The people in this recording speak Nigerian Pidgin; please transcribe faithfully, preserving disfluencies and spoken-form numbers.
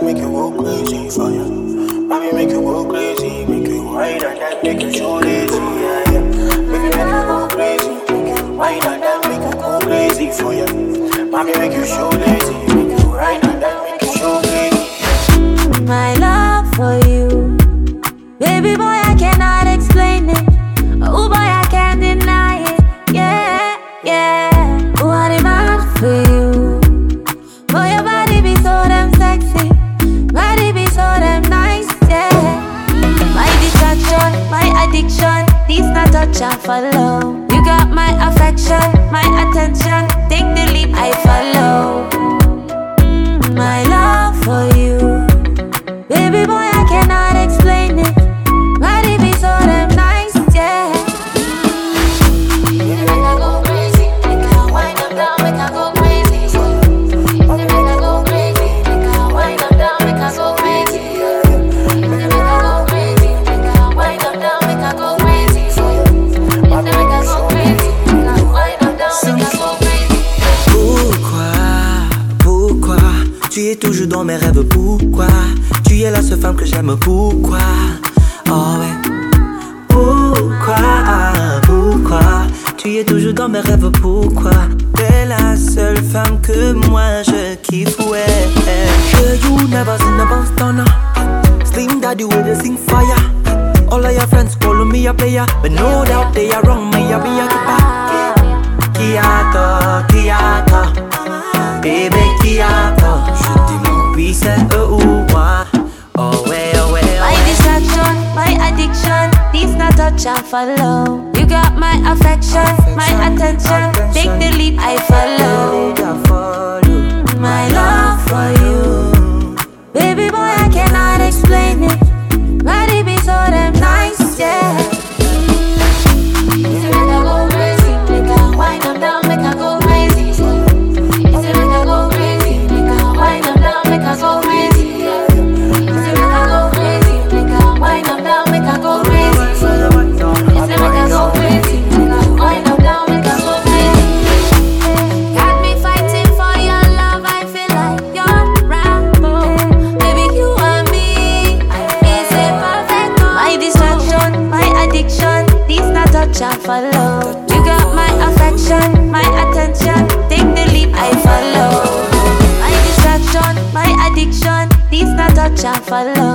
that, make you go crazy for you. Mommy make you go crazy, make you wine and that, make you show lazy, yeah, yeah. Baby make you go crazy, make you wine and that, make you go crazy for you. Mommy make you show lazy, make you wine and that, make you show crazy. My love for you, baby boy, I cannot explain it. Oh boy, I can't deny it. Yeah, yeah. What am I for you? Boy, your body be so damn sexy, body be so damn nice, yeah. My distraction, my addiction, these not touch and follow. You got my affection, my attention, take the leap, I follow. My love for you, baby boy, I cannot explain it. Body be so damn nice, yeah. Make I go crazy, make I wind up down, make I go crazy. Make I go crazy, make I wind up down, make I go crazy. Make I go crazy, make I wind up down, make I go crazy. Make I go crazy, make I wind up down, make I go crazy. Pourquoi, pourquoi tu es toujours dans mes rêves, pourquoi tu es la seule femme que j'aime, pourquoi? Oh ouais. Pourquoi, pourquoi tu es toujours dans mes rêves, pourquoi? T'es la seule femme que moi je kiffe, ouais. Sure you never seen a bounce down. Slim daddy with a sing fire. All of your friends call me a player, but no doubt they are wrong, me a be a keeper. Kiato, Kiato, baby Kiato. Je dis oui c'est eux ou moi. Oh ouais, oh ouais, oh my distraction, my addiction, these not touch and follow. You got my affection, my attention, take the leap, I follow. My love for you, baby boy, I cannot explain it. Body be so damn nice, yeah. Make I go crazy, make I wind up down, make I go crazy. Make I go crazy, make I wind up down, make I go crazy. Wind up down, make I go crazy. Yes, make I go crazy. Wind up down, make I go crazy. Got me fighting for your love, I feel like you're Rambo. Baby, you and me is a perfect combo. My distraction, my addiction, these not touch and follow. You got my affection, my attention, take the leap, I follow. My distraction, my addiction, these not touch and follow.